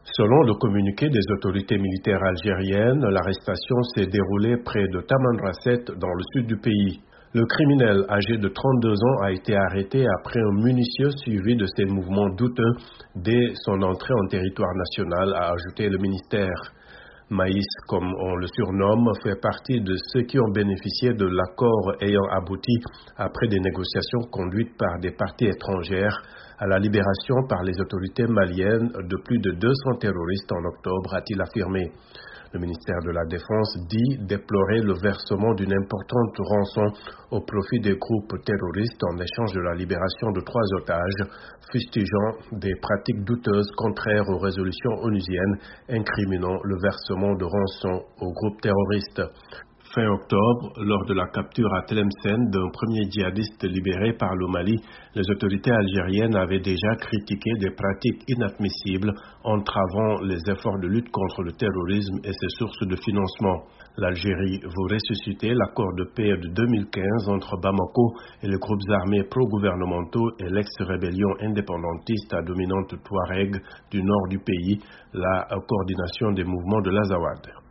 Selon le communiqué des autorités militaires algériennes, l'arrestation s'est déroulée près de Tamanrasset dans le sud du pays. Le criminel âgé de 32 ans a été arrêté après un minutieux suivi de ses mouvements douteux dès son entrée en territoire national, a ajouté le ministère. Maïs, comme on le surnomme, fait partie de ceux qui ont bénéficié de l'accord ayant abouti, après des négociations conduites par des parties étrangères, à la libération par les autorités maliennes de plus de 200 terroristes en octobre, a-t-il affirmé. Le ministère de la Défense dit déplorer le versement d'une importante rançon au profit des groupes terroristes en échange de la libération de 3 otages, fustigeant des pratiques douteuses contraires aux résolutions onusiennes incriminant le versement de rançons aux groupes terroristes. Fin octobre, lors de la capture à Tlemcen d'un premier djihadiste libéré par le Mali, les autorités algériennes avaient déjà critiqué des pratiques inadmissibles entravant les efforts de lutte contre le terrorisme et ses sources de financement. L'Algérie veut ressusciter l'accord de paix de 2015 entre Bamako et les groupes armés pro-gouvernementaux et l'ex-rébellion indépendantiste à dominante Touareg du nord du pays, la coordination des mouvements de l'Azawad.